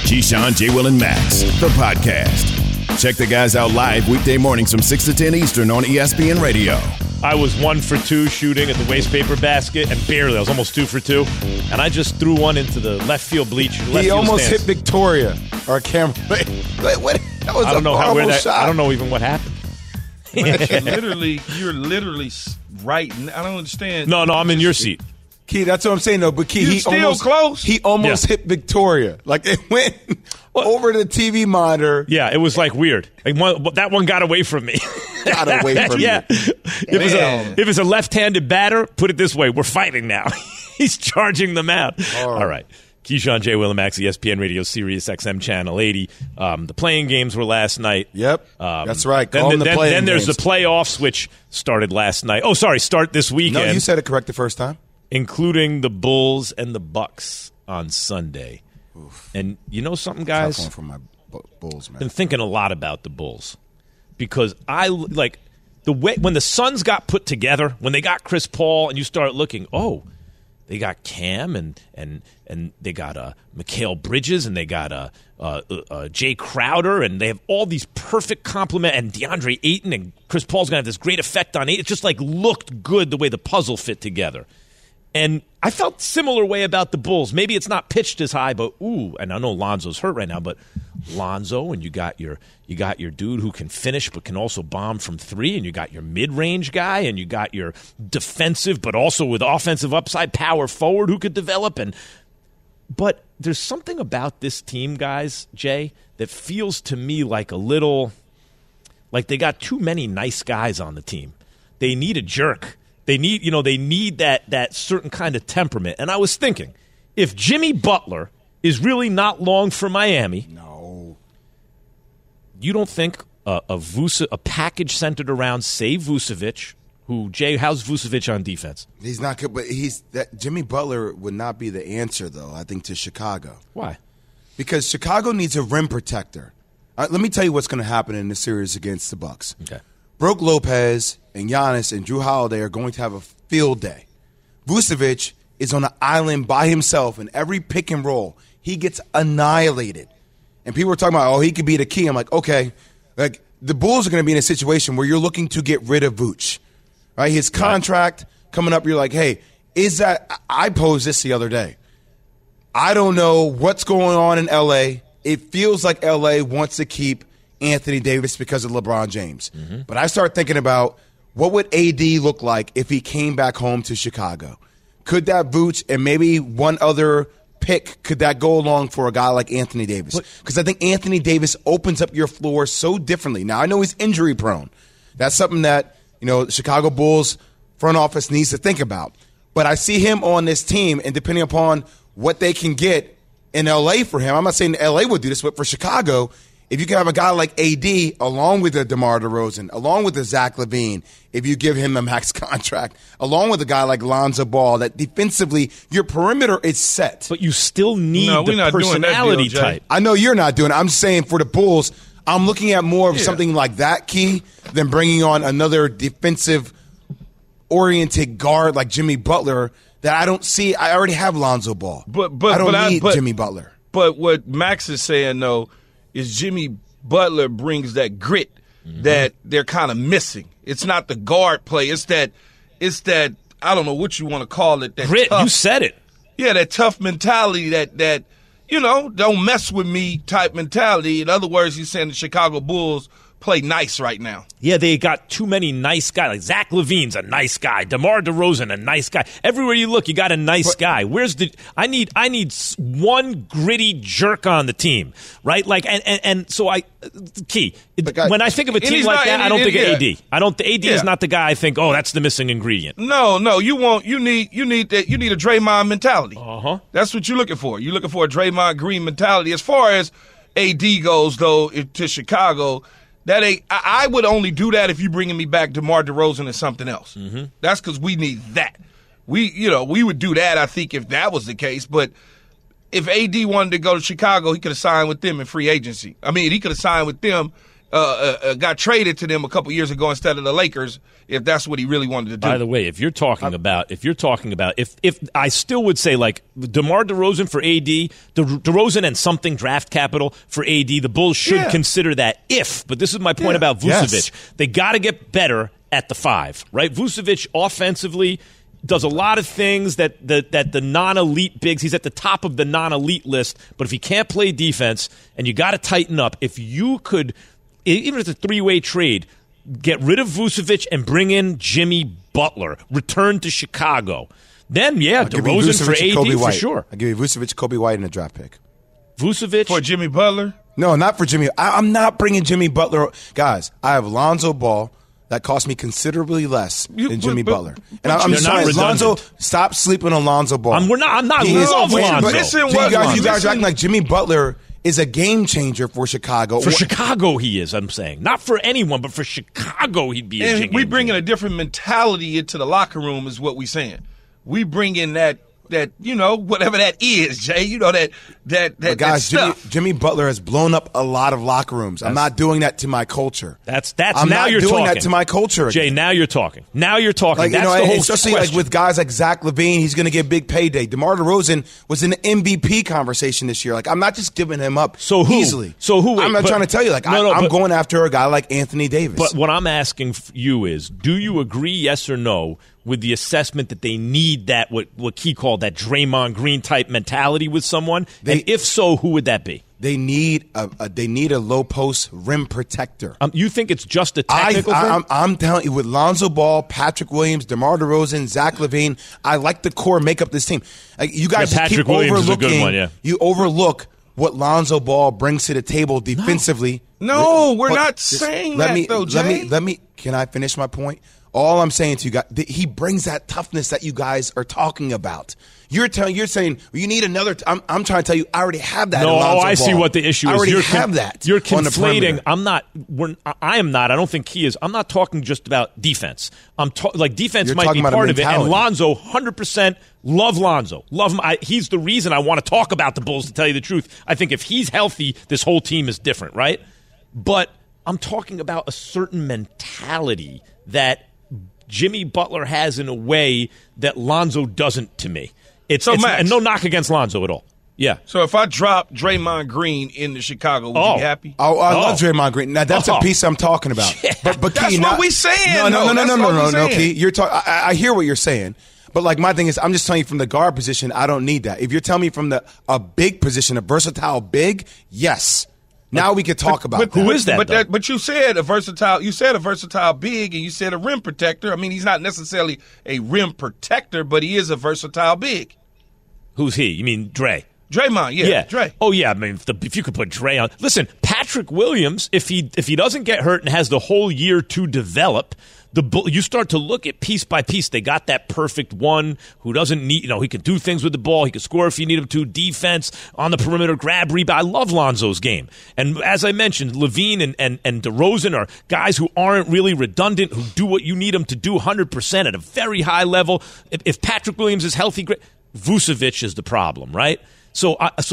Keyshawn, J. Will, and Max, the podcast. Check the guys out live weekday mornings from 6 to 10 Eastern on ESPN Radio. I was 1 for 2 shooting at the waste paper basket, and barely. I was almost 2 for 2. And I just threw one into the left field bleacher. He almost hit Victoria or Cameron. What? That was I don't know horrible where that. shot. I don't know even what happened. You're literally right. I don't understand. No, I'm in your seat. Key, that's what I'm saying, though. But Key, You're still close. He almost hit Victoria. Like, it went over the TV monitor. Yeah, it was like weird. That one got away from me. Got away from yeah. you. If it's a left-handed batter, put it this way: we're fighting now. He's charging them out. All right. Keyshawn, J. Will, and Max, ESPN Radio, Sirius XM Channel 80. The playing games were last night. Yep, that's right. Then there's the playoffs, which started last night. Oh, sorry, start this weekend. No, you said it correct the first time. Including the Bulls and the Bucks on Sunday. Oof. And you know something, guys? Tough one for my Bulls, man. I've been thinking a lot about the Bulls because I like the way when the Suns got put together, when they got Chris Paul, and you start looking, they got Cam and they got Mikal Bridges and they got Jay Crowder, and they have all these perfect complement, and DeAndre Ayton, and Chris Paul's gonna have this great effect on it. It just like looked good the way the puzzle fit together. And I felt similar way about the Bulls. Maybe it's not pitched as high, but and I know Lonzo's hurt right now, but Lonzo, and you got your dude who can finish but can also bomb from 3, and you got your mid-range guy, and you got your defensive but also with offensive upside power forward who could develop. But there's something about this team, guys, Jay, that feels to me like a little like they got too many nice guys on the team. They need a jerk. They need that certain kind of temperament. And I was thinking, if Jimmy Butler is really not long for Miami, no, you don't think a package centered around, say, Vucevic, who, Jay, how's Vucevic on defense? He's not good, but Jimmy Butler would not be the answer, though, I think, to Chicago. Why? Because Chicago needs a rim protector. Let me tell you what's going to happen in the series against the Bucks. Okay. Brook Lopez and Giannis and Drew Holiday are going to have a field day. Vucevic is on an island by himself, and every pick and roll, he gets annihilated. And people are talking about, he could be the key. I'm like, okay. Like, the Bulls are going to be in a situation where you're looking to get rid of Vooch. Right? His contract coming up, you're like, hey, is that – I posed this the other day. I don't know what's going on in L.A. It feels like L.A. wants to keep Anthony Davis because of LeBron James. Mm-hmm. But I start thinking about what would AD look like if he came back home to Chicago? Could that Vooch and maybe one other pick, could that go along for a guy like Anthony Davis? Because I think Anthony Davis opens up your floor so differently. Now, I know he's injury prone. That's something that, the Chicago Bulls front office needs to think about. But I see him on this team, and depending upon what they can get in L.A. for him, I'm not saying L.A. would do this, but for Chicago, if you can have a guy like AD along with a DeMar DeRozan, along with a Zach LaVine, if you give him a max contract, along with a guy like Lonzo Ball, that defensively your perimeter is set. But you still need the personality type. I know you're not doing it. I'm saying for the Bulls, I'm looking at more of something like that key than bringing on another defensive-oriented guard like Jimmy Butler that I don't see. I already have Lonzo Ball. But I don't need Jimmy Butler. But what Max is saying, though, is Jimmy Butler brings that grit that they're kind of missing. It's not the guard play. It's that I don't know what you want to call it. That grit. Tough, you said it. Yeah, that tough mentality that don't mess with me type mentality. In other words, he's saying the Chicago Bulls play nice right now. Yeah, they got too many nice guys. Like Zach LaVine's a nice guy. DeMar DeRozan, a nice guy. Everywhere you look, you got a nice guy. I need one gritty jerk on the team, right? Like, and so when I think of a team like that, I don't think of AD. AD is not the guy I think, that's the missing ingredient. No, you need that. You need a Draymond mentality. That's what you're looking for. You're looking for a Draymond Green mentality. As far as AD goes, though, to Chicago, I would only do that if you're bringing me back DeMar DeRozan and something else. Mm-hmm. That's because we need that. We would do that, I think, if that was the case. But if AD wanted to go to Chicago, he could have signed with them in free agency. I mean, he could have signed with them got traded to them a couple years ago instead of the Lakers, if that's what he really wanted to do. By the way, if I still would say like DeMar DeRozan for AD, DeRozan and something draft capital for AD, the Bulls should consider that but this is my point about Vucevic. Yes. They got to get better at the 5, right? Vucevic offensively does a lot of things that the non-elite bigs, he's at the top of the non-elite list, but if he can't play defense and you got to tighten up, if you could, even if it's a 3-way trade, get rid of Vucevic and bring in Jimmy Butler, return to Chicago, then DeRozan for AD for sure. I'll give you Vucevic, Kobe White, and a draft pick. Vucevic for Jimmy Butler? No, not for Jimmy. I'm not bringing Jimmy Butler. Guys, I have Lonzo Ball. That cost me considerably less than Jimmy Butler. And I'm just saying, Lonzo, stop sleeping on Lonzo Ball. I'm not. Love Lonzo. You guys are acting like Jimmy Butler is a game changer for Chicago. For Chicago, he is, I'm saying. Not for anyone, but for Chicago, he'd be a game changer. We bring in a different mentality into the locker room is what we're saying. We bring in that whatever that is, Jay, that guys, stuff. Jimmy Butler has blown up a lot of locker rooms. I'm not doing that to my culture. I'm not doing that to my culture. Jay, now you're talking. Like, that's the whole especially question. Like with guys like Zach LaVine, he's going to get big payday. DeMar DeRozan was in the MVP conversation this year. Like, I'm not just giving him up easily. I'm not trying to tell you. Like, I'm going after a guy like Anthony Davis. But what I'm asking you is, do you agree, yes or no, with the assessment that they need that what Key called that Draymond Green type mentality with someone? And if so, who would that be? They need a low post rim protector. You think it's just a technical thing? I'm telling you, with Lonzo Ball, Patrick Williams, DeMar DeRozan, Zach LaVine, I like the core make up this team. Like, you guys just keep overlooking. You overlook what Lonzo Ball brings to the table defensively. No, we're not saying that, though, Jay. Let me. Can I finish my point? All I'm saying to you guys, he brings that toughness that you guys are talking about. You're saying you need another. I'm trying to tell you, I already have that. No, I see what the issue is. I already have that. You're conflating. I am not. I don't think Key is. I'm not talking just about defense. Defense might be part of it. And Lonzo, 100%. Love Lonzo. Love him. He's the reason I want to talk about the Bulls, to tell you the truth. I think if he's healthy, this whole team is different, right? But I'm talking about a certain mentality that Jimmy Butler has in a way that Lonzo doesn't to me. And no knock against Lonzo at all. Yeah. So if I drop Draymond Green into Chicago, would you be happy? I love Draymond Green. Now that's a piece I'm talking about. Yeah. But that's Key, what we saying. No, Key. You're I hear what you're saying. But like my thing is, I'm just telling you from the guard position, I don't need that. If you're telling me from a big position, a versatile big, yes. Now we could talk about that. Who is that? But you said a versatile. You said a versatile big, and you said a rim protector. I mean, he's not necessarily a rim protector, but he is a versatile big. Who's he? You mean Dre? Draymond, yeah. Dre. Oh yeah. I mean, if you could put Dre on. Listen, Patrick Williams, if he doesn't get hurt and has the whole year to develop, you start to look at piece by piece. They got that perfect one who doesn't need, he can do things with the ball. He can score if you need him to. Defense on the perimeter, grab, rebound. I love Lonzo's game. And as I mentioned, LaVine and DeRozan are guys who aren't really redundant, who do what you need them to do 100% at a very high level. If Patrick Williams is healthy, great. Vucevic is the problem, right? So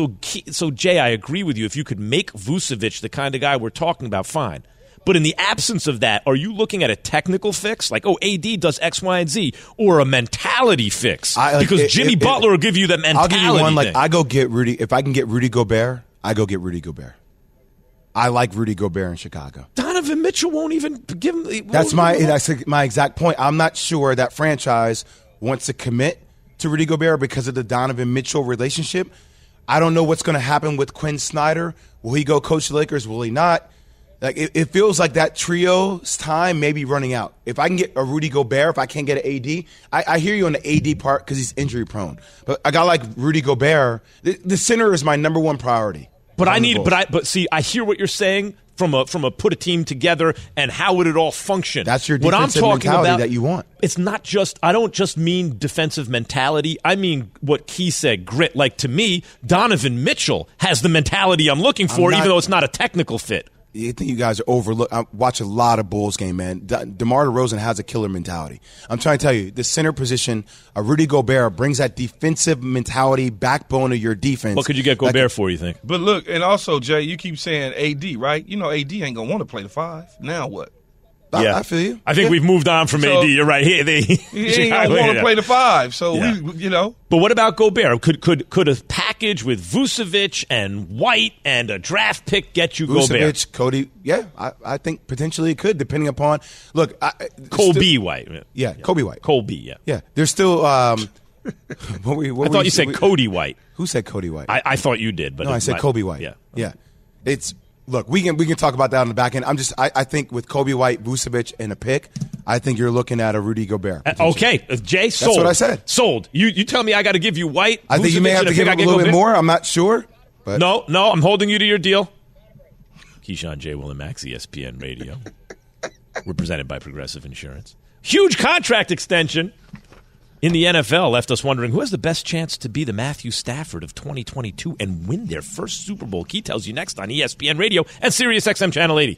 Jay, I agree with you. If you could make Vucevic the kind of guy we're talking about, fine. But in the absence of that, are you looking at a technical fix? Like, AD does X, Y, and Z, or a mentality fix? Because Jimmy Butler will give you the mentality. I'll give you one. Like, I go get Rudy. If I can get Rudy Gobert, I go get Rudy Gobert. I like Rudy Gobert in Chicago. Donovan Mitchell won't even give him. That's my exact point. I'm not sure that franchise wants to commit to Rudy Gobert because of the Donovan Mitchell relationship. I don't know what's going to happen with Quinn Snyder. Will he go coach the Lakers? Will he not? Like, it feels like that trio's time may be running out. If I can get a Rudy Gobert, if I can't get an AD, I hear you on the AD part because he's injury prone. But a guy like Rudy Gobert, the center is my number one priority. But I hear what you're saying from a put a team together and how would it all function. That's your defensive mentality that you want. It's not just, I don't just mean defensive mentality. I mean what Key said, grit. Like, to me, Donovan Mitchell has the mentality I'm looking for, even though it's not a technical fit. you think you guys are overlooked. I watch a lot of Bulls game, man. DeMar DeRozan has a killer mentality. I'm trying to tell you, the center position, Rudy Gobert brings that defensive mentality, backbone of your defense. What could you get Gobert for, you think? But look, and also, Jay, you keep saying AD, right? You know AD ain't going to want to play the 5. Now what? I feel you. I think we've moved on from AD. You're right. He ain't going to want to play the 5. So, But what about Gobert? Could a package with Vucevic and White and a draft pick get you Gobert? Vucevic, Cody, I think potentially it could, depending upon – look. Kobe White. Yeah, Kobe White. Kobe, yeah. Yeah, there's still I thought you said Cody White. Who said Cody White? I thought you did. But no, I said Kobe White. Yeah. It's – look, we can talk about that on the back end. I think with Kobe White, Vucevic, and a pick, I think you're looking at a Rudy Gobert. Okay, Jay, sold. That's what I said. Sold. You tell me I got to give you White. I think Vucevic, you may have to give him a little bit more. I'm not sure. But. No, I'm holding you to your deal. Keyshawn, J. Will, and Max, ESPN Radio. We're presented by Progressive Insurance. Huge contract extension in the NFL left us wondering who has the best chance to be the Matthew Stafford of 2022 and win their first Super Bowl. Key tells you next on ESPN Radio and SiriusXM Channel 80.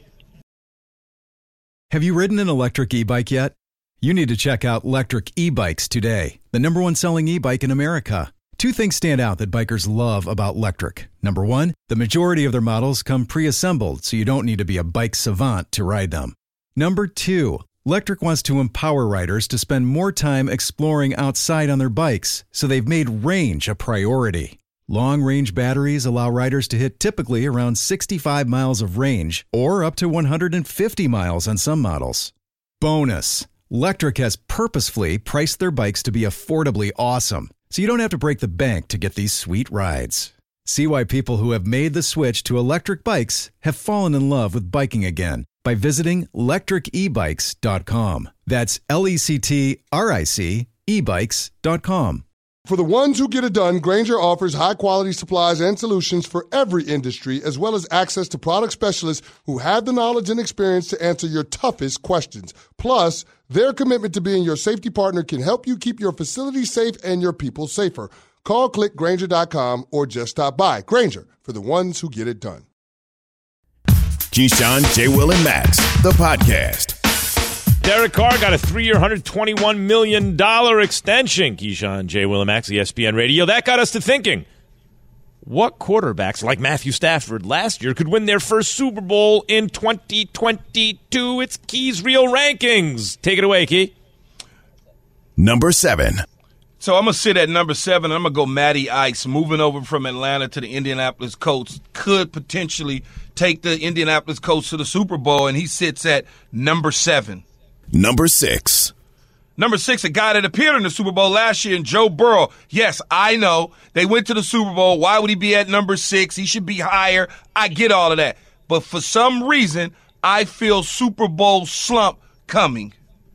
Have you ridden an electric e-bike yet? You need to check out Lectric E-Bikes today, the #1 selling e-bike in America. 2 things stand out that bikers love about Lectric. Number 1, the majority of their models come pre-assembled, so you don't need to be a bike savant to ride them. Number 2, Lectric wants to empower riders to spend more time exploring outside on their bikes, so they've made range a priority. Long-range batteries allow riders to hit typically around 65 miles of range, or up to 150 miles on some models. Bonus, Lectric has purposefully priced their bikes to be affordably awesome, so you don't have to break the bank to get these sweet rides. See why people who have made the switch to electric bikes have fallen in love with biking again by visiting lectricebikes.com. That's LECTRIC ebikes.com. For the ones who get it done, Grainger offers high-quality supplies and solutions for every industry, as well as access to product specialists who have the knowledge and experience to answer your toughest questions. Plus, their commitment to being your safety partner can help you keep your facility safe and your people safer. Call, click Grainger.com, or just stop by. Grainger, for the ones who get it done. Keyshawn, J. Will, and Max, the podcast. Derek Carr got a 3-year, $121 million extension. Keyshawn, J. Will, and Max, ESPN Radio. That got us to thinking, what quarterbacks like Matthew Stafford last year could win their first Super Bowl in 2022? It's Key's Real Rankings. Take it away, Key. Number 7. So I'm going to sit at number 7. I'm going to go Matty Ice. Moving over from Atlanta to the Indianapolis Colts could potentially take the Indianapolis Colts to the Super Bowl, and he sits at number 7. Number 6. Number 6, a guy that appeared in the Super Bowl last year, Joe Burrow. Yes, I know. They went to the Super Bowl. Why would he be at number 6? He should be higher. I get all of that. But for some reason, I feel Super Bowl slump coming.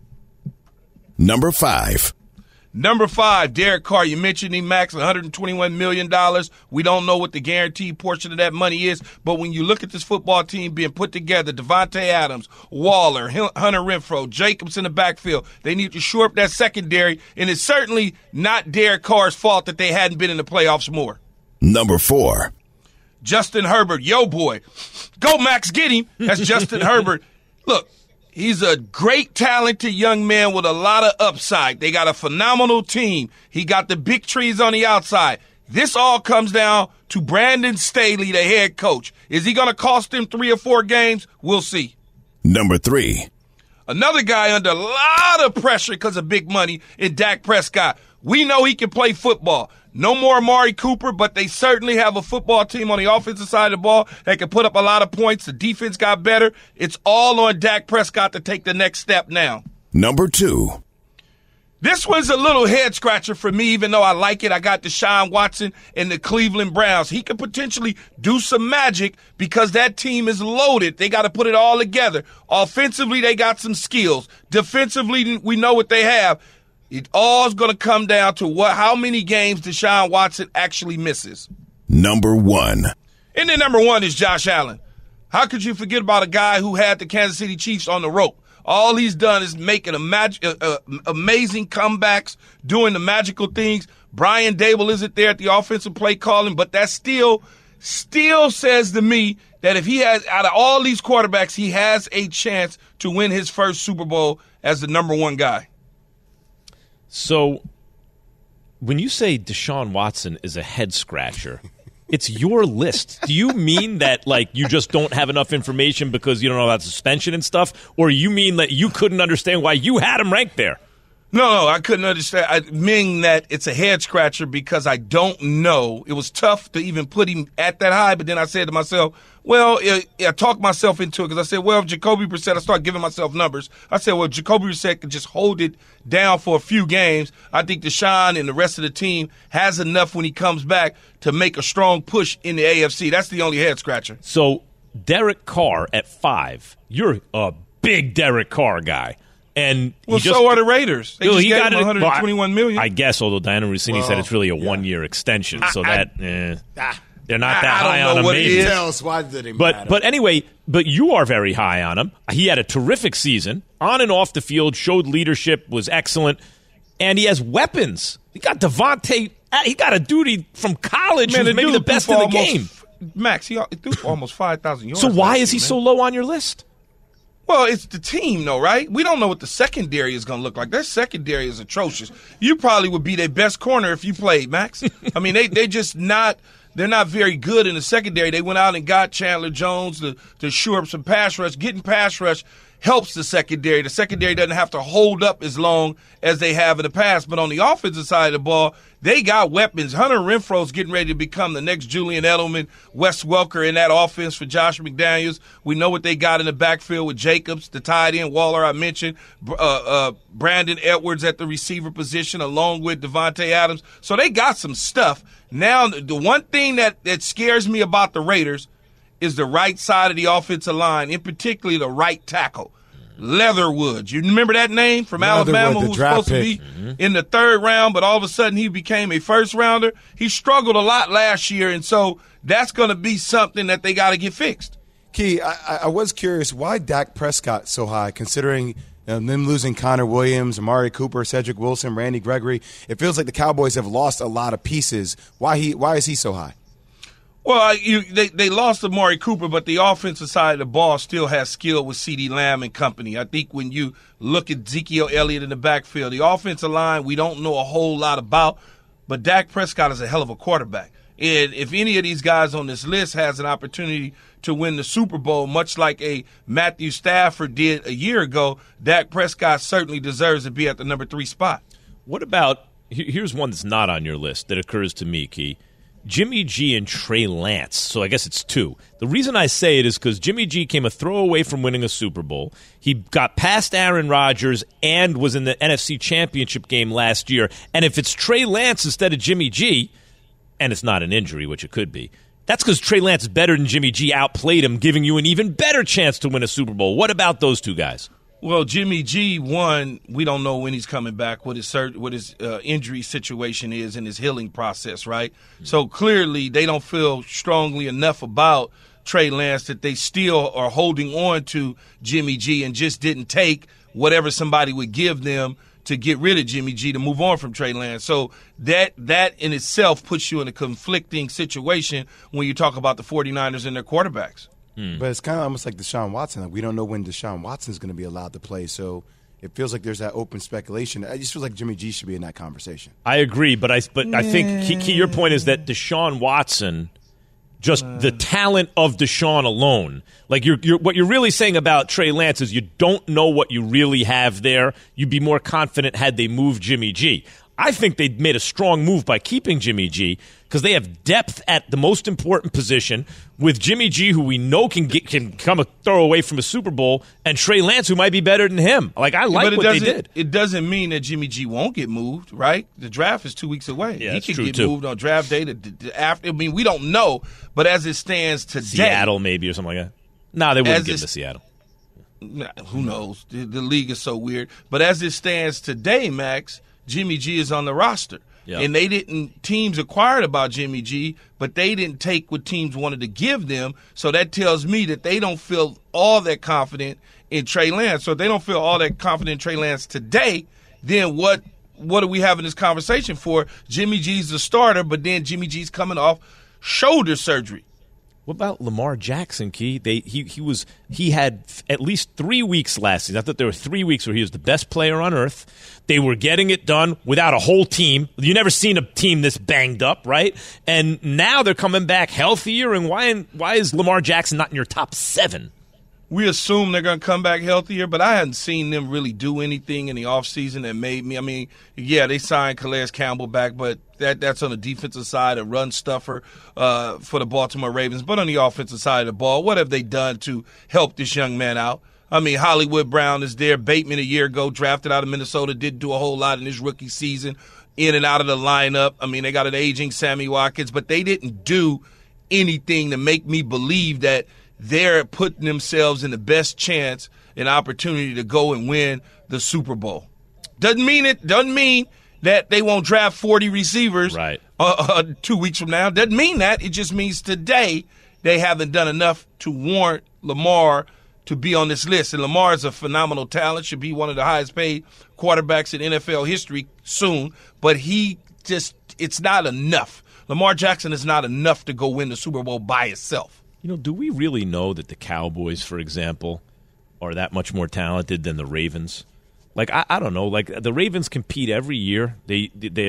Number 5. Number 5, Derek Carr. You mentioned him, Max, $121 million. We don't know what the guaranteed portion of that money is, but when you look at this football team being put together, Devontae Adams, Waller, Hunter Renfrow, Jacobs in the backfield, they need to shore up that secondary, and it's certainly not Derek Carr's fault that they hadn't been in the playoffs more. Number 4. Justin Herbert, yo boy. Go, Max, get him. That's Justin Herbert. Look. He's a great, talented young man with a lot of upside. They got a phenomenal team. He got the big trees on the outside. This all comes down to Brandon Staley, the head coach. Is he going to cost him 3 or 4 games? We'll see. Number 3. Another guy under a lot of pressure because of big money in Dak Prescott. We know he can play football. No more Amari Cooper, but they certainly have a football team on the offensive side of the ball that can put up a lot of points. The defense got better. It's all on Dak Prescott to take the next step now. Number 2. This one's a little head-scratcher for me, even though I like it. I got Deshaun Watson and the Cleveland Browns. He could potentially do some magic because that team is loaded. They got to put it all together. Offensively, they got some skills. Defensively, we know what they have. It all is going to come down to how many games Deshaun Watson actually misses. Number 1. And then number 1 is Josh Allen. How could you forget about a guy who had the Kansas City Chiefs on the rope? All he's done is making amazing comebacks, doing the magical things. Brian Dable isn't there at the offensive play calling, but that's still still says to me that if he has, out of all these quarterbacks, he has a chance to win his first Super Bowl as the number one guy. So when you say Deshaun Watson is a head scratcher, it's your list. Do you mean that, like, you just don't have enough information because you don't know about suspension and stuff? Or you mean that you couldn't understand why you had him ranked there? No, I couldn't understand. I mean that it's a head scratcher because I don't know. It was tough to even put him at that high, but then I said to myself, well, I talked myself into it because I said, well, if Jacoby Brissett, I started giving myself numbers. I said, well, Jacoby Brissett could just hold it down for a few games. I think Deshaun and the rest of the team has enough when he comes back to make a strong push in the AFC. That's the only head scratcher. So Derek Carr at 5. You're a big Derek Carr guy. And so are the Raiders. They just gave him $121 million. I guess, although Diana Rossini said it's really a 1-year extension, so they're not that high on him. Maybe. Tell us why did it matter. But anyway, you are very high on him. He had a terrific season, on and off the field, showed leadership, was excellent, and he has weapons. He got Devontae. He got a dude from college who's maybe the best in the game. Max, he threw for almost 5,000 yards. So why is he so low on your list? Well, it's the team, though, right? We don't know what the secondary is going to look like. Their secondary is atrocious. You probably would be their best corner if you played, Max. I mean, they just not – they're not very good in the secondary. They went out and got Chandler Jones to shore up some pass rush. Getting pass rush helps the secondary. The secondary doesn't have to hold up as long as they have in the past. But on the offensive side of the ball, they got weapons. Hunter Renfro's getting ready to become the next Julian Edelman, Wes Welker in that offense for Josh McDaniels. We know what they got in the backfield with Jacobs, the tight end, Waller I mentioned, Brandon Edwards at the receiver position along with Devontae Adams. So they got some stuff. Now, the one thing that scares me about the Raiders is the right side of the offensive line, in particular the right tackle. Leatherwood. You remember that name from Alabama, who was supposed to be in the 3rd round, but all of a sudden he became a first-rounder? He struggled a lot last year, and so that's going to be something that they got to get fixed. Key, I was curious, why Dak Prescott so high, considering them losing Connor Williams, Amari Cooper, Cedric Wilson, Randy Gregory? It feels like the Cowboys have lost a lot of pieces. Why is he so high? Well, they lost Amari Cooper, but the offensive side of the ball still has skill with CeeDee Lamb and company. I think when you look at Ezekiel Elliott in the backfield, the offensive line we don't know a whole lot about, but Dak Prescott is a hell of a quarterback. And if any of these guys on this list has an opportunity to win the Super Bowl, much like a Matthew Stafford did a year ago, Dak Prescott certainly deserves to be at the number 3 spot. What about – here's one that's not on your list that occurs to me, Key. Jimmy G and Trey Lance. So I guess it's 2. The reason I say it is because Jimmy G came a throw away from winning a Super Bowl. He got past Aaron Rodgers and was in the NFC Championship game last year. And if it's Trey Lance instead of Jimmy G, and it's not an injury, which it could be, that's because Trey Lance is better than Jimmy G, outplayed him, giving you an even better chance to win a Super Bowl. What about those 2 guys? Well, Jimmy G, one, we don't know when he's coming back, what his injury situation is in his healing process, right? Mm-hmm. So clearly they don't feel strongly enough about Trey Lance that they still are holding on to Jimmy G and just didn't take whatever somebody would give them to get rid of Jimmy G to move on from Trey Lance. So that in itself puts you in a conflicting situation when you talk about the 49ers and their quarterbacks. But it's kind of almost like Deshaun Watson. Like, we don't know when Deshaun Watson is going to be allowed to play, so it feels like there's that open speculation. I just feel like Jimmy G should be in that conversation. I agree, but I think Key, your point is that Deshaun Watson, just the talent of Deshaun alone, like what you're really saying about Trey Lance is you don't know what you really have there. You'd be more confident had they moved Jimmy G. I think they made a strong move by keeping Jimmy G because they have depth at the most important position with Jimmy G, who we know can come a throw away from a Super Bowl, and Trey Lance, who might be better than him. Like, I like what they did. It doesn't mean that Jimmy G won't get moved, right? The draft is 2 weeks away. Yeah, he can get moved on draft day after. I mean, we don't know, but as it stands today, Seattle maybe or something like that. No, they wouldn't give him to Seattle. Who knows? The league is so weird. But as it stands today, Max, Jimmy G is on the roster. Yep. And teams acquired about Jimmy G, but they didn't take what teams wanted to give them. So that tells me that they don't feel all that confident in Trey Lance. So if they don't feel all that confident in Trey Lance today, then what are we having this conversation for? Jimmy G's the starter, but then Jimmy G's coming off shoulder surgery. What about Lamar Jackson, Key? He had at least 3 weeks last season. I thought there were 3 weeks where he was the best player on earth. They were getting it done without a whole team. You never seen a team this banged up, right? And now they're coming back healthier. And why is Lamar Jackson not in your top 7? We assume they're going to come back healthier, but I hadn't seen them really do anything in the offseason that made me. I mean, yeah, they signed Calais Campbell back, but that's on the defensive side, a run stuffer for the Baltimore Ravens. But on the offensive side of the ball, what have they done to help this young man out? I mean, Hollywood Brown is there. Bateman a year ago, drafted out of Minnesota, didn't do a whole lot in his rookie season, in and out of the lineup. I mean, they got an aging Sammy Watkins, but they didn't do anything to make me believe that they're putting themselves in the best chance and opportunity to go and win the Super Bowl. Doesn't mean that they won't draft 40 receivers right. 2 weeks from now. Doesn't mean that. It just means today they haven't done enough to warrant Lamar to be on this list. And Lamar is a phenomenal talent, should be one of the highest paid quarterbacks in NFL history soon. But it's not enough. Lamar Jackson is not enough to go win the Super Bowl by itself. You know, do we really know that the Cowboys, for example, are that much more talented than the Ravens? Like, I don't know. Like, the Ravens compete every year. They're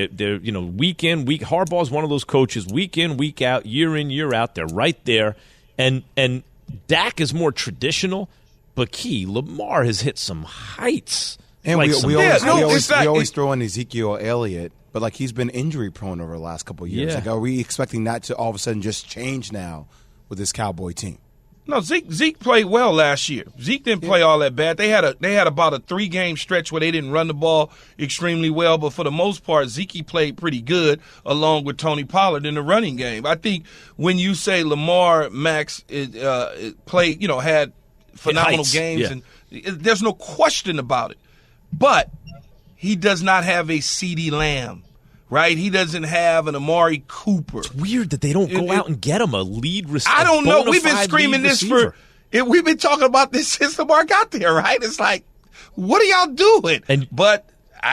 week in, week. Harbaugh's one of those coaches, week in, week out, year in, year out. They're right there. And Dak is more traditional, but Key, Lamar has hit some heights. And like we always throw in Ezekiel Elliott, but like he's been injury prone over the last couple of years. Yeah. Like, are we expecting that to all of a sudden just change now with this Cowboy team? No, Zeke played well last year. Zeke didn't play all that bad. They had about a 3-game stretch where they didn't run the ball extremely well, but for the most part, Zeke played pretty good along with Tony Pollard in the running game. I think when you say Lamar Max played, had phenomenal games, yeah. And there's no question about it. But he does not have a CeeDee Lamb. Right? He doesn't have an Amari Cooper. It's weird that they don't go out and get him a lead receiver. I don't know. We've been screaming this we've been talking about this since Lamar got there, right? It's like, what are y'all doing? But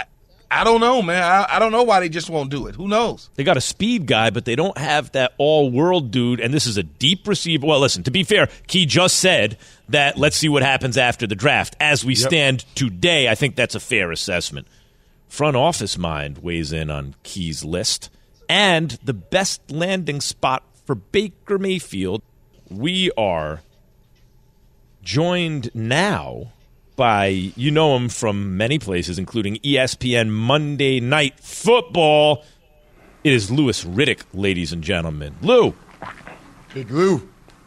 I don't know, man. I don't know why they just won't do it. Who knows? They got a speed guy, but they don't have that all-world dude, and this is a deep receiver. Well, listen, to be fair, Key just said that let's see what happens after the draft. As we stand today, I think that's a fair assessment. Front office mind weighs in on Key's list. And the best landing spot for Baker Mayfield. We are joined now by, you know him from many places, including ESPN Monday Night Football. It is Louis Riddick, ladies and gentlemen. Lou. Big Lou.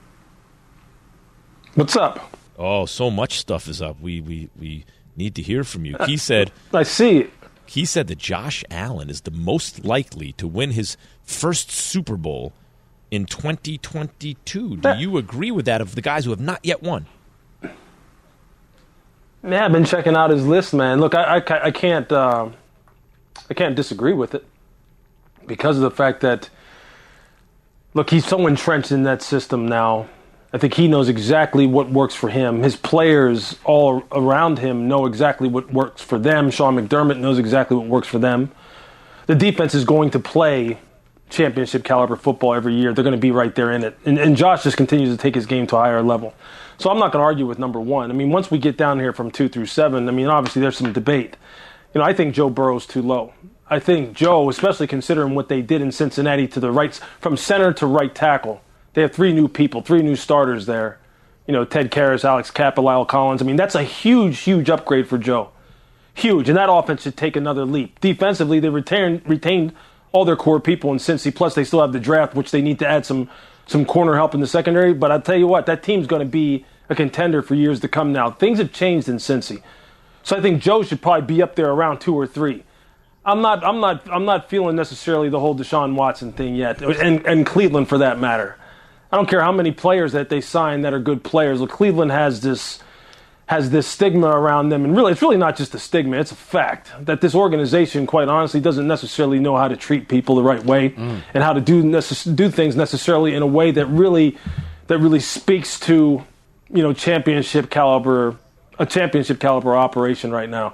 What's up? Oh, so much stuff is up. We need to hear from you. Key said, I see it. He said that Josh Allen is the most likely to win his first Super Bowl in 2022. Do you agree with that of the guys who have not yet won? Yeah, I've been checking out his list, man. Look, I can't disagree with it because of the fact that, look, he's so entrenched in that system now. I think he knows exactly what works for him. His players all around him know exactly what works for them. Sean McDermott knows exactly what works for them. The defense is going to play championship caliber football every year. They're going to be right there in it. And Josh just continues to take his game to a higher level. So I'm not going to argue with number one. I mean, once we get down here from 2 through 7, I mean, obviously there's some debate. I think Joe Burrow's too low. I think Joe, especially considering what they did in Cincinnati to the right, from center to right tackle, they have 3 new people, 3 new starters there. Ted Karras, Alex Kappa, Lyle Collins. I mean, that's a huge, huge upgrade for Joe. Huge. And that offense should take another leap. Defensively, they retained all their core people in Cincy. Plus, they still have the draft, which they need to add some corner help in the secondary. But I'll tell you what, that team's going to be a contender for years to come now. Things have changed in Cincy. So I think Joe should probably be up there around 2 or 3. I'm not feeling necessarily the whole Deshaun Watson thing yet, and Cleveland for that matter. I don't care how many players that they sign that are good players. Look, Cleveland has this stigma around them, and really, it's really not just a stigma. It's a fact that this organization, quite honestly, doesn't necessarily know how to treat people the right way and how to do things necessarily in a way that really speaks to, championship caliber operation right now.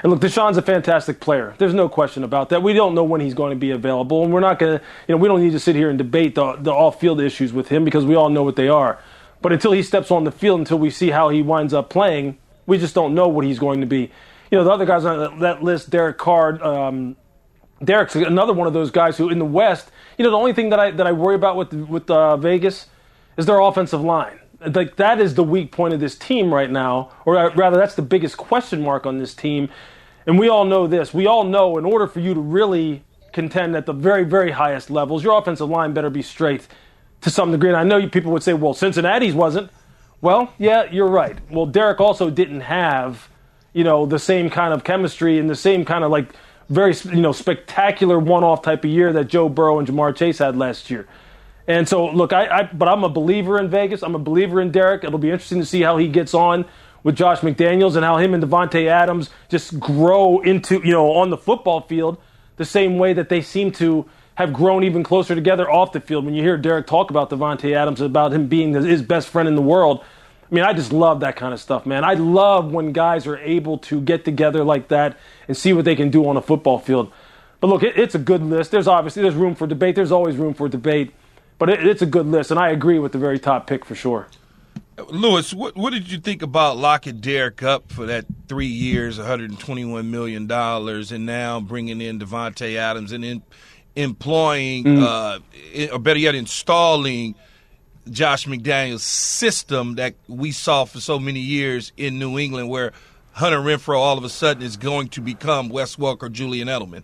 And look, Deshaun's a fantastic player. There's no question about that. We don't know when he's going to be available, and we're not going to, we don't need to sit here and debate the off-field issues with him because we all know what they are. But until he steps on the field, until we see how he winds up playing, we just don't know what he's going to be. The other guys on that list, Derek Carr, Derek's another one of those guys who in the West, the only thing that I worry about with Vegas is their offensive line. Like, that is the weak point of this team right now, or rather that's the biggest question mark on this team. And we all know this. We all know in order for you to really contend at the very, very highest levels, your offensive line better be straight to some degree. And I know people would say, well, Cincinnati's wasn't. Well, yeah, you're right. Well, Derek also didn't have, the same kind of chemistry and the same kind of very, spectacular one-off type of year that Joe Burrow and Jamar Chase had last year. And so, look, but I'm a believer in Vegas. I'm a believer in Derek. It'll be interesting to see how he gets on with Josh McDaniels and how him and Davante Adams just grow into, on the football field the same way that they seem to have grown even closer together off the field. When you hear Derek talk about Davante Adams, about him being his best friend in the world, I just love that kind of stuff, man. I love when guys are able to get together like that and see what they can do on a football field. But look, it's a good list. There's room for debate. There's always room for debate. But it's a good list, and I agree with the very top pick for sure. Lewis, what did you think about locking Derek up for that 3 years, $121 million, and now bringing in Davante Adams and employing, or better yet, installing Josh McDaniels' system that we saw for so many years in New England, where Hunter Renfrow all of a sudden is going to become Wes Welker, Julian Edelman?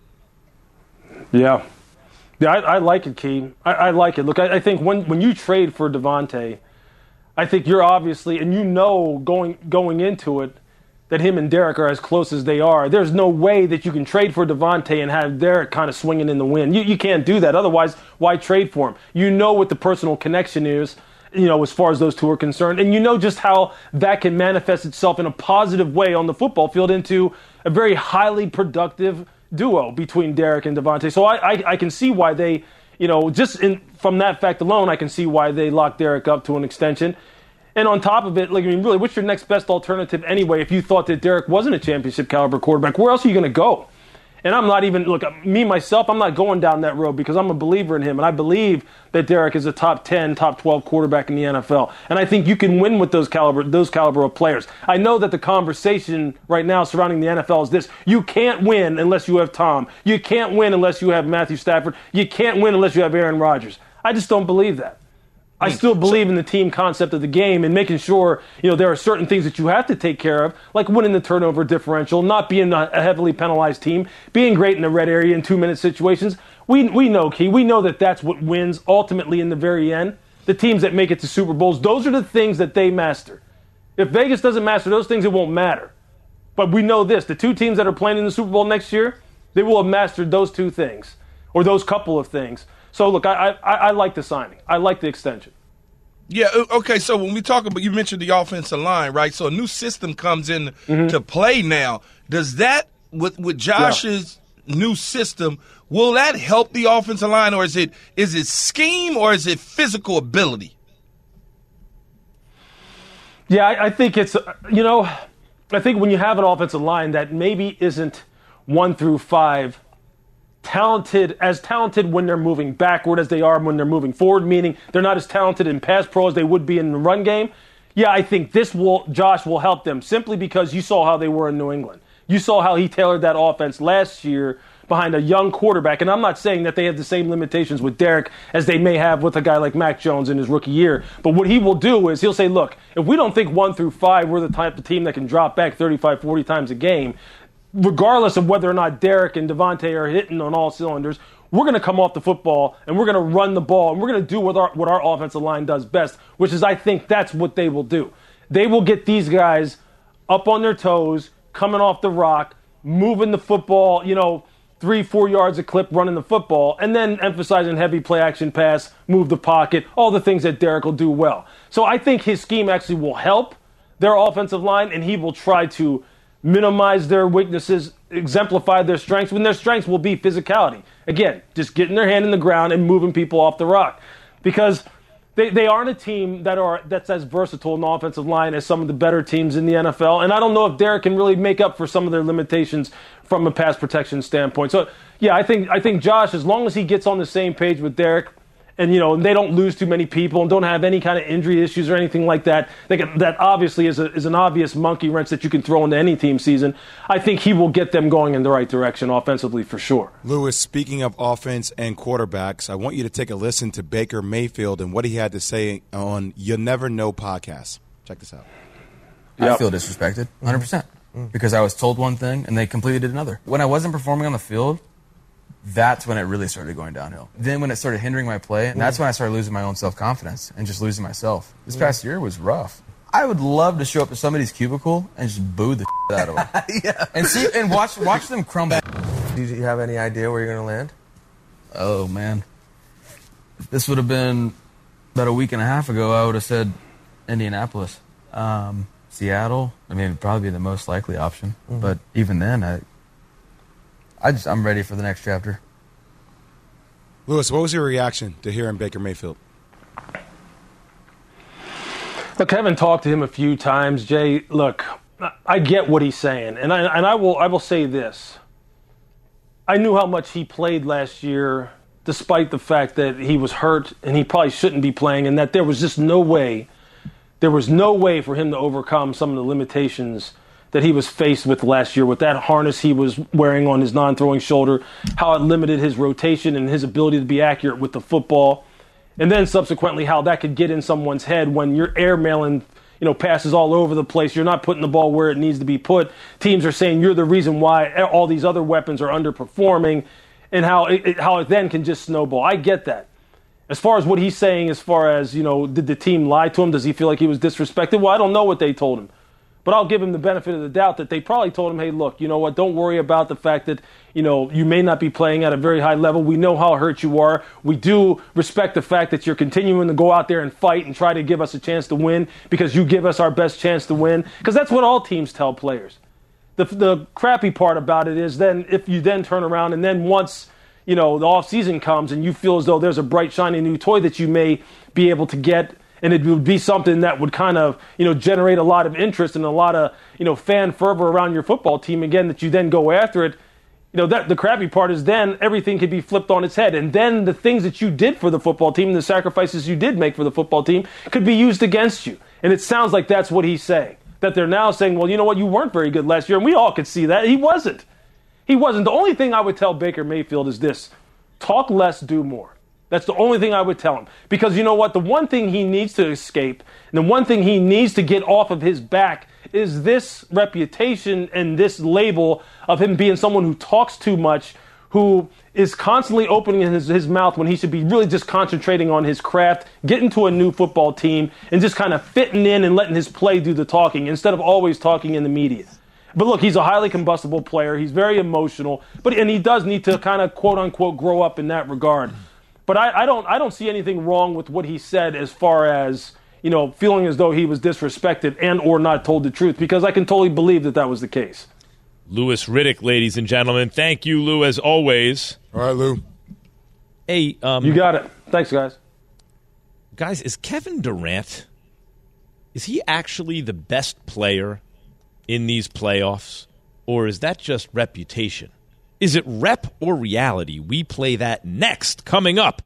Yeah. Yeah, I like it, Key. I like it. Look, I think when you trade for Davante, I think you're obviously, and going into it, that him and Derek are as close as they are. There's no way that you can trade for Davante and have Derek kind of swinging in the wind. You can't do that. Otherwise, why trade for him? You know what the personal connection is, as far as those two are concerned. And you know just how that can manifest itself in a positive way on the football field into a very highly productive duo between Derek and Davante. So I can see why they, from that fact alone, I can see why they locked Derek up to an extension. And on top of it, really, what's your next best alternative anyway if you thought that Derek wasn't a championship caliber quarterback? Where else are you going to go? And I'm not even, myself, I'm not going down that road because I'm a believer in him. And I believe that Derek is a top 10, top 12 quarterback in the NFL. And I think you can win with those caliber of players. I know that the conversation right now surrounding the NFL is this. You can't win unless you have Tom. You can't win unless you have Matthew Stafford. You can't win unless you have Aaron Rodgers. I just don't believe that. I still believe in the team concept of the game and making sure, there are certain things that you have to take care of, like winning the turnover differential, not being a heavily penalized team, being great in the red area in 2-minute situations. We know, Key. We know that that's what wins ultimately in the very end. The teams that make it to Super Bowls, those are the things that they master. If Vegas doesn't master those things, it won't matter. But we know this. The two teams that are playing in the Super Bowl next year, they will have mastered those two things or those couple of things. So, look, I like the signing. I like the extension. Yeah, okay, so when we talk about, you mentioned the offensive line, right? So a new system comes in to play now. Does that, with Josh's new system, will that help the offensive line, or is it scheme, or is it physical ability? Yeah, I think it's, I think when you have an offensive line that maybe isn't 1 through 5 talented when they're moving backward as they are when they're moving forward, meaning they're not as talented in pass pro as they would be in the run game. Yeah, I think Josh will help them simply because you saw how they were in New England. You saw how he tailored that offense last year behind a young quarterback. And I'm not saying that they have the same limitations with Derek as they may have with a guy like Mac Jones in his rookie year. But what he will do is he'll say, look, if we don't think 1 through 5 we're the type of team that can drop back 35, 40 times a game, regardless of whether or not Derek and Davante are hitting on all cylinders, we're going to come off the football and we're going to run the ball and we're going to do what our offensive line does best, which is I think that's what they will do. They will get these guys up on their toes, coming off the rock, moving the football, 3-4 yards a clip, running the football, and then emphasizing heavy play action pass, move the pocket, all the things that Derek will do well. So I think his scheme actually will help their offensive line, and he will try to minimize their weaknesses, exemplify their strengths, when their strengths will be physicality. Again, just getting their hand in the ground and moving people off the rock. Because They aren't a team that's as versatile in the offensive line as some of the better teams in the NFL. And I don't know if Derek can really make up for some of their limitations from a pass protection standpoint. So, yeah, I think Josh, as long as he gets on the same page with Derek, and, they don't lose too many people and don't have any kind of injury issues or anything like that, that obviously is an obvious monkey wrench that you can throw into any team season. I think he will get them going in the right direction offensively for sure. Lewis, speaking of offense and quarterbacks, I want you to take a listen to Baker Mayfield and what he had to say on You'll Never Know podcast. Check this out. I feel disrespected, 100%, because I was told one thing and they completely did another. When I wasn't performing on the field, that's when it really started going downhill. Then when it started hindering my play, and that's when I started losing my own self-confidence and just losing myself. This past year was rough. I would love to show up to somebody's cubicle and just boo the out of them. Yeah. And watch them crumble. Do you have any idea where you're going to land? Oh, man. This would have been about a week and a half ago. I would have said Indianapolis. Seattle, it'd probably be the most likely option. But even then, I'm ready for the next chapter. Lewis, what was your reaction to hearing Baker Mayfield? Look, I haven't talked to him a few times, Jay. Look, I get what he's saying, and I will say this. I knew how much he played last year, despite the fact that he was hurt and he probably shouldn't be playing, and that there was just no way for him to overcome some of the limitations that he was faced with last year with that harness he was wearing on his non-throwing shoulder, how it limited his rotation and his ability to be accurate with the football, and then subsequently how that could get in someone's head when you're airmailing, passes all over the place. You're not putting the ball where it needs to be put. Teams are saying you're the reason why all these other weapons are underperforming, and how it then can just snowball. I get that. As far as what he's saying, as far as, did the team lie to him? Does he feel like he was disrespected? Well, I don't know what they told him. But I'll give him the benefit of the doubt that they probably told him, hey, look, you know what, don't worry about the fact that, you may not be playing at a very high level. We know how hurt you are. We do respect the fact that you're continuing to go out there and fight and try to give us a chance to win because you give us our best chance to win. Because that's what all teams tell players. The crappy part about it is then if you then turn around and then once, the offseason comes and you feel as though there's a bright, shiny new toy that you may be able to get, and it would be something that would kind of, generate a lot of interest and a lot of, fan fervor around your football team again, that you then go after it. That the crappy part is then everything could be flipped on its head. And then the things that you did for the football team, the sacrifices you did make for the football team could be used against you. And it sounds like that's what he's saying. That they're now saying, well, you know what, you weren't very good last year. And we all could see that. He wasn't. The only thing I would tell Baker Mayfield is this: talk less, do more. That's the only thing I would tell him. Because you know what? The one thing he needs to escape, and the one thing he needs to get off of his back is this reputation and this label of him being someone who talks too much, who is constantly opening his mouth when he should be really just concentrating on his craft, getting to a new football team, and just kind of fitting in and letting his play do the talking instead of always talking in the media. But look, he's a highly combustible player. He's very emotional, and he does need to kind of quote-unquote grow up in that regard. But I don't see anything wrong with what he said as far as, feeling as though he was disrespected and or not told the truth, because I can totally believe that was the case. Louis Riddick, ladies and gentlemen. Thank you, Lou, as always. All right, Lou. Hey, you got it. Thanks, guys. Guys, is Kevin Durant, is he actually the best player in these playoffs, or is that just reputation? Is it rep or reality? We play that next, coming up.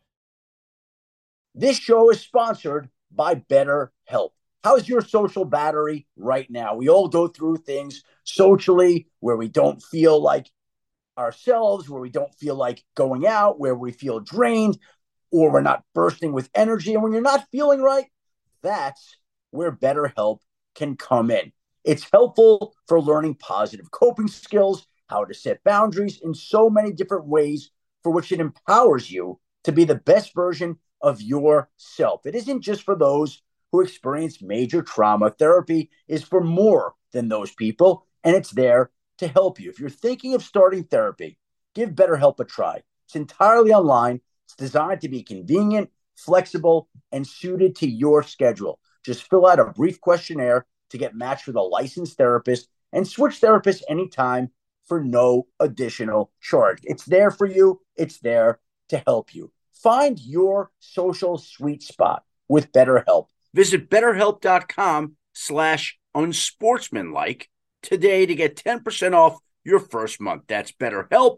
This show is sponsored by BetterHelp. How's your social battery right now? We all go through things socially where we don't feel like ourselves, where we don't feel like going out, where we feel drained, or we're not bursting with energy. And when you're not feeling right, that's where BetterHelp can come in. It's helpful for learning positive coping skills, how to set boundaries in so many different ways, for which it empowers you to be the best version of yourself. It isn't just for those who experience major trauma. Therapy is for more than those people, and it's there to help you. If you're thinking of starting therapy, give BetterHelp a try. It's entirely online. It's designed to be convenient, flexible, and suited to your schedule. Just fill out a brief questionnaire to get matched with a licensed therapist and switch therapists anytime for no additional charge. It's there for you. It's there to help you. Find your social sweet spot with BetterHelp. Visit BetterHelp.com/unsportsmanlike today to get 10% off your first month. That's BetterHelp,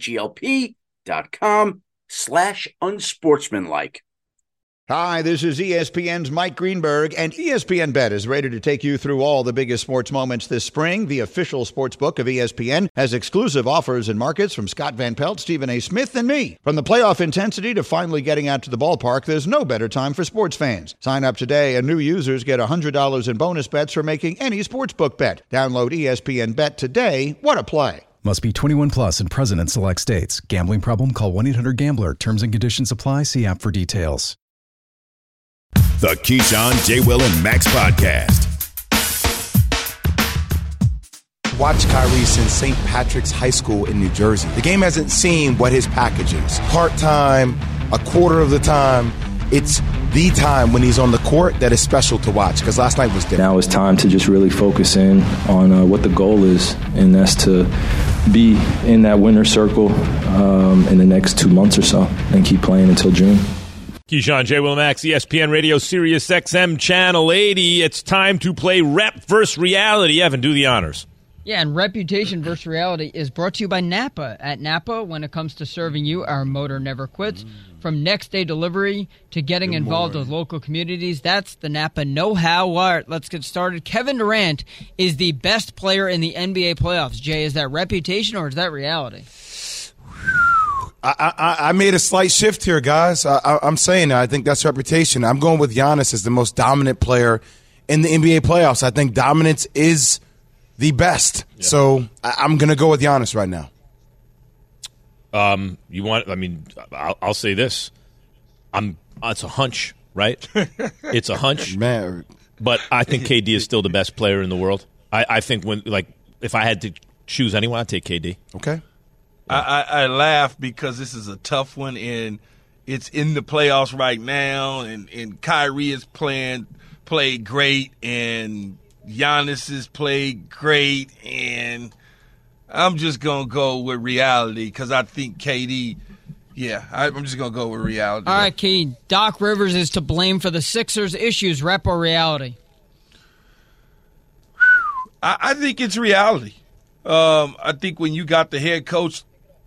HELP.com/unsportsmanlike. Hi, this is ESPN's Mike Greenberg, and ESPN Bet is ready to take you through all the biggest sports moments this spring. The official sports book of ESPN has exclusive offers and markets from Scott Van Pelt, Stephen A. Smith, and me. From the playoff intensity to finally getting out to the ballpark, there's no better time for sports fans. Sign up today, and new users get $100 in bonus bets for making any sportsbook bet. Download ESPN Bet today. What a play. Must be 21 plus and present in select states. Gambling problem? Call 1-800-GAMBLER. Terms and conditions apply. See app for details. The Keyshawn, J. Will, and Max podcast. Watch Kyrie since St. Patrick's High School in New Jersey. The game hasn't seen what his package is. Part-time, a quarter of the time. It's the time when he's on the court that is special to watch, because last night was different. Now it's time to just really focus in on what the goal is, and that's to be in that winner's circle in the next 2 months or so and keep playing until June. Keyshawn, J. Will, Max, ESPN Radio, Sirius XM, Channel 80. It's time to play Rep vs. Reality. Evan, do the honors. Yeah, and Reputation vs. Reality is brought to you by Napa. At Napa, when it comes to serving you, our motor never quits. From next-day delivery to getting involved with local communities, that's the Napa know-how. All right, let's get started. Kevin Durant is the best player in the NBA playoffs. Jay, is that reputation or is that reality? I made a slight shift here, guys. I'm saying I think that's reputation. I'm going with Giannis as the most dominant player in the NBA playoffs. I think dominance is the best. Yeah. So I'm going to go with Giannis right now. I'll say this. It's a hunch, right? It's a hunch. Man. But I think KD is still the best player in the world. I think if I had to choose anyone, I'd take KD. Okay. I laugh because this is a tough one, and it's in the playoffs right now, and Kyrie has played great, and Giannis has played great, and I'm just going to go with reality because I think KD, I'm just going to go with reality. All right, Key, Doc Rivers is to blame for the Sixers' issues, rep or reality? I think it's reality. I think when you got the head coach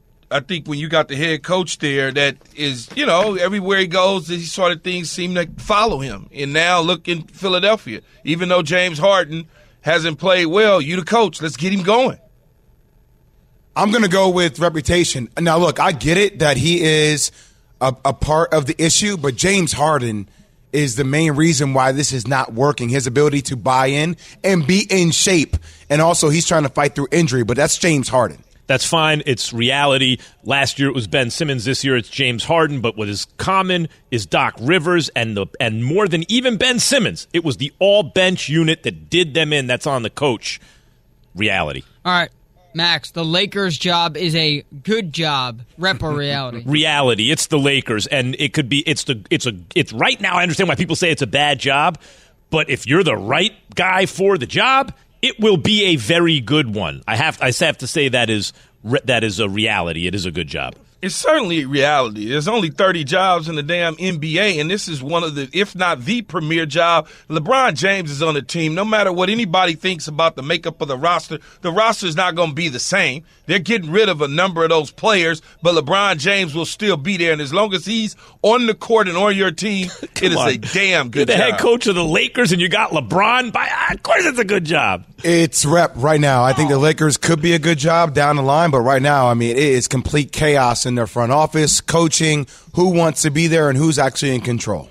there, that is, everywhere he goes, these sort of things seem to follow him. And now look in Philadelphia. Even though James Harden hasn't played well, you the coach. Let's get him going. I'm going to go with reputation. Now, look, I get it that he is a part of the issue, but James Harden is the main reason why this is not working. His ability to buy in and be in shape. And also he's trying to fight through injury, but that's James Harden. That's fine. It's reality. Last year it was Ben Simmons. This year it's James Harden. But what is common is Doc Rivers and more than even Ben Simmons, it was the all-bench unit that did them in. That's on the coach. Reality. All right, Max, the Lakers' job is a good job. Rep or reality? Reality. It's the Lakers, and it could be. It's right now. I understand why people say it's a bad job, but if you're the right guy for the job, it will be a very good one. I have to say that is a reality. It is a good job. It's certainly a reality. There's only 30 jobs in the damn NBA, and this is one of the, if not the premier job. LeBron James is on the team. No matter what anybody thinks about the makeup of the roster is not going to be the same. They're getting rid of a number of those players, but LeBron James will still be there. And as long as he's on the court and on your team, it is a damn good job. You're the head coach of the Lakers, and you got LeBron. Of course it's a good job. It's rep right now. I think the Lakers could be a good job down the line, but right now, it is complete chaos in their front office, coaching, who wants to be there, and who's actually in control.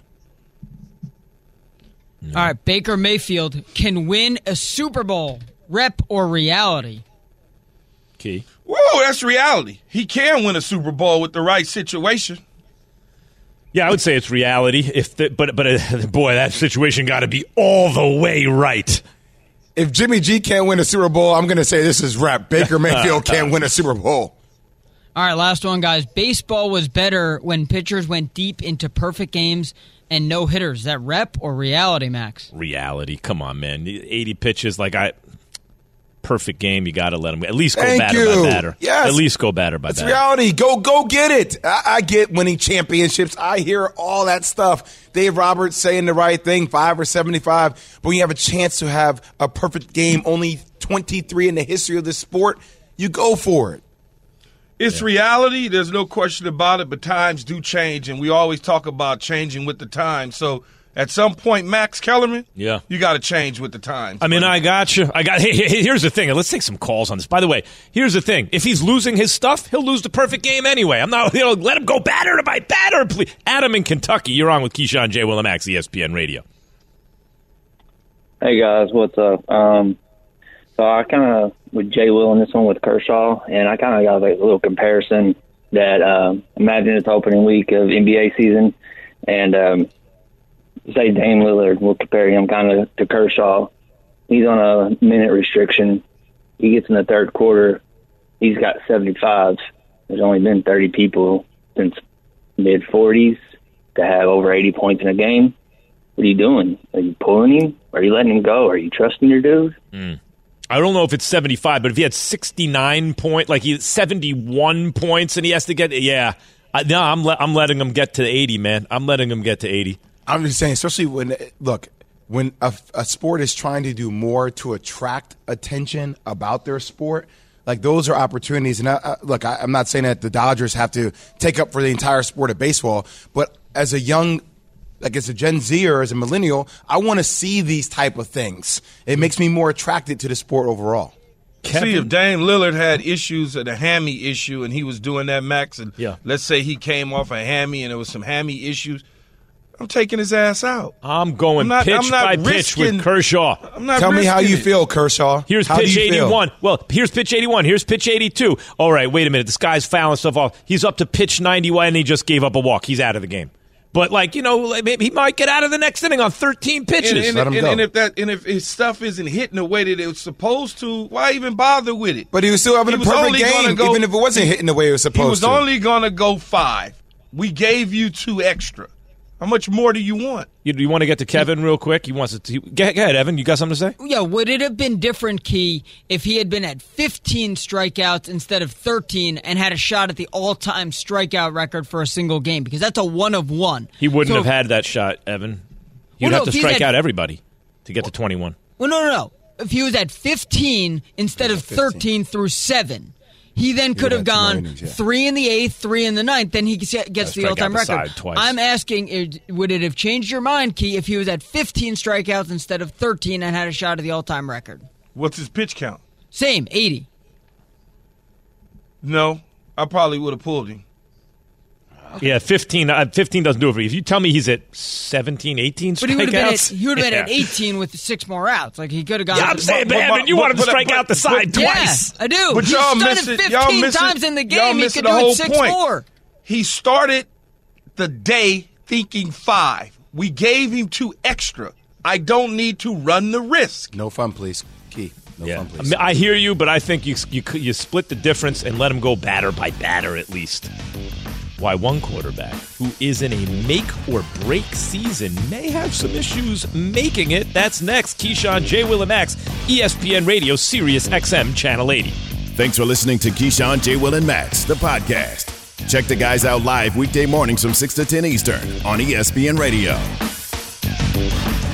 All right, Baker Mayfield can win a Super Bowl. Rep or reality? Key. Whoa, that's reality. He can win a Super Bowl with the right situation. Yeah, I would say it's reality. But boy, that situation got to be all the way right. If Jimmy G can't win a Super Bowl, I'm going to say this is rep. Baker Mayfield can't win a Super Bowl. All right, last one, guys. Baseball was better when pitchers went deep into perfect games and no hitters. Is that rep or reality, Max? Reality. Come on, man. 80 pitches, perfect game, you got to let him at least go Thank batter you. by batter. Yes. At least go batter by It's batter. reality. Go get it. I get winning championships. I hear all that stuff. Dave Roberts saying the right thing, 5 or 75. But when you have a chance to have a perfect game, only 23 in the history of this sport, you go for it. It's reality. There's no question about it, but times do change, and we always talk about changing with the times. So at some point, Max Kellerman, Yeah. you got to change with the times. I mean, I got you. Hey, here's the thing. Let's take some calls on this. By the way, here's the thing. If he's losing his stuff, he'll lose the perfect game anyway. I'm not, let him go batter by batter, please. Adam in Kentucky, you're on with Keyshawn, J. Will, and Max, ESPN Radio. Hey, guys, what's up? So I kind of, with Jay Will in this one with Kershaw, and I kind of got a little comparison that imagine it's opening week of NBA season, and say Dame Lillard, we'll compare him kind of to Kershaw. He's on a minute restriction. He gets in the third quarter. He's got 75s. There's only been 30 people since mid-40s to have over 80 points in a game. What are you doing? Are you pulling him? Are you letting him go? Are you trusting your dude? I don't know if it's 75, but if he had 69 points, like he had 71 points and he has to get, no, I'm letting him get to 80, man. I'm letting him get to 80. I'm just saying, especially when a sport is trying to do more to attract attention about their sport, like those are opportunities. And I'm not saying that the Dodgers have to take up for the entire sport of baseball, but as a young, like as a Gen Z or as a millennial, I want to see these type of things. It makes me more attracted to the sport overall. See, if Dame Lillard had issues at a hammy issue and he was doing that, Max, and let's say he came off a hammy and there was some hammy issues, I'm taking his ass out. I'm going pitch by pitch with Kershaw. Tell me how you feel, Kershaw. Here's pitch 81. Well, here's pitch 81. Here's pitch 82. All right, wait a minute. This guy's fouling stuff off. He's up to pitch 91 and he just gave up a walk. He's out of the game. But, maybe he might get out of the next inning on 13 pitches. And if his stuff isn't hitting the way that it was supposed to, why even bother with it? But he was still having a perfect game, even if it wasn't hitting the way it was supposed to. He was only going to go 5. We gave you 2 extra. How much more do you want? You want to get to Kevin real quick? He wants to. Go ahead, Evan. You got something to say? Yeah, would it have been different, Key, if he had been at 15 strikeouts instead of 13 and had a shot at the all-time strikeout record for a single game? Because that's a 1 of 1. He wouldn't have had that shot, Evan. You'd have to strike out everybody to get to 21. Well, no. If he was at 15 instead of 13 through 7, he then could have gone 3 in the 8th, 3 in the 9th. Then he gets the all-time record. I'm asking, would it have changed your mind, Key, if he was at 15 strikeouts instead of 13 and had a shot at the all-time record? What's his pitch count? Same, 80. No, I probably would have pulled him. Yeah, 15 doesn't do it for you. If you tell me he's at 17, 18 strikeouts. But he would have been at 18 with 6 more outs. Like, he could have gone. Yeah, I'm saying, Evan, you want him to strike out the side twice. Yeah, I do. But he started 15 times in the game. He could do it 6 more. He started the day thinking 5. We gave him 2 extra. I don't need to run the risk. No fun, please. Key. No fun, please. I mean, I hear you, but I think you split the difference and let him go batter by batter at least. Why one quarterback who is in a make-or-break season may have some issues making it. That's next. Keyshawn, J. Will, and Max, ESPN Radio, Sirius XM, Channel 80. Thanks for listening to Keyshawn, J. Will, and Max, the podcast. Check the guys out live weekday mornings from 6 to 10 Eastern on ESPN Radio.